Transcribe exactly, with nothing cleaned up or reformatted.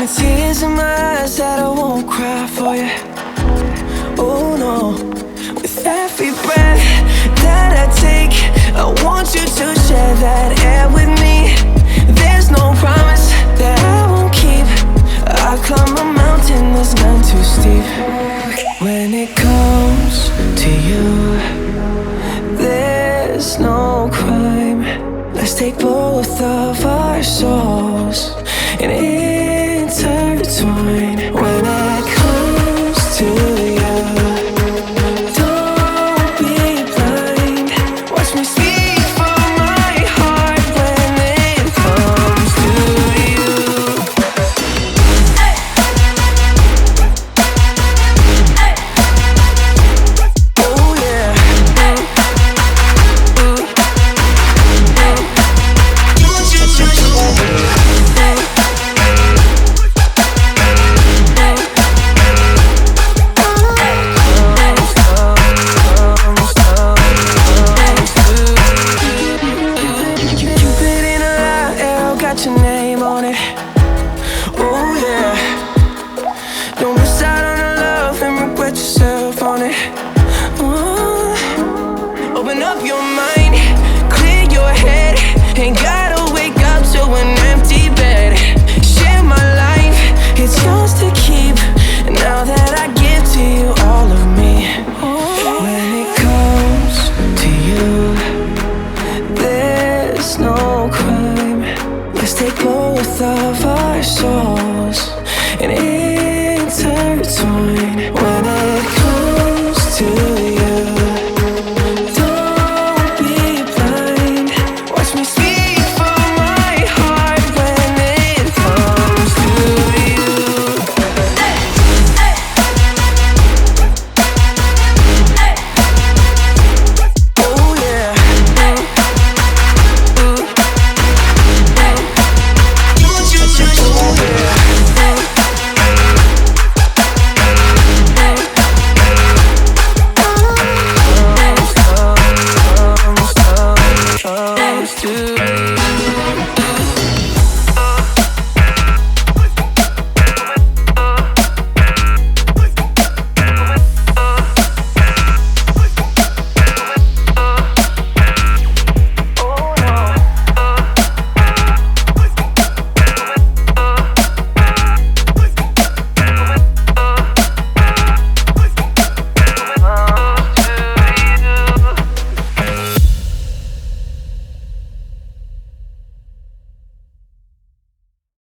got tears in my eyes that I won't cry for you. Oh no. With every breath that I take, I want you to share that air with me. There's no promise that I won't keep. I climb a mountain that's none too steep. When it comes to you, there's no crime. Let's take both of our souls and intertwine. When it comes to you, don't be blind. Watch me speak from my heart when it comes to you. Oh yeah. Got your name on it. Oh yeah. Don't miss out on the love and regret yourself on it. Oh. Open up your mind, clear your head. Ain't gotta wake up to an empty bed. Share my life, it's yours to keep. Now that I give to you all of me. When it comes to you, there's no crime. Let's take both of our souls and intertwine.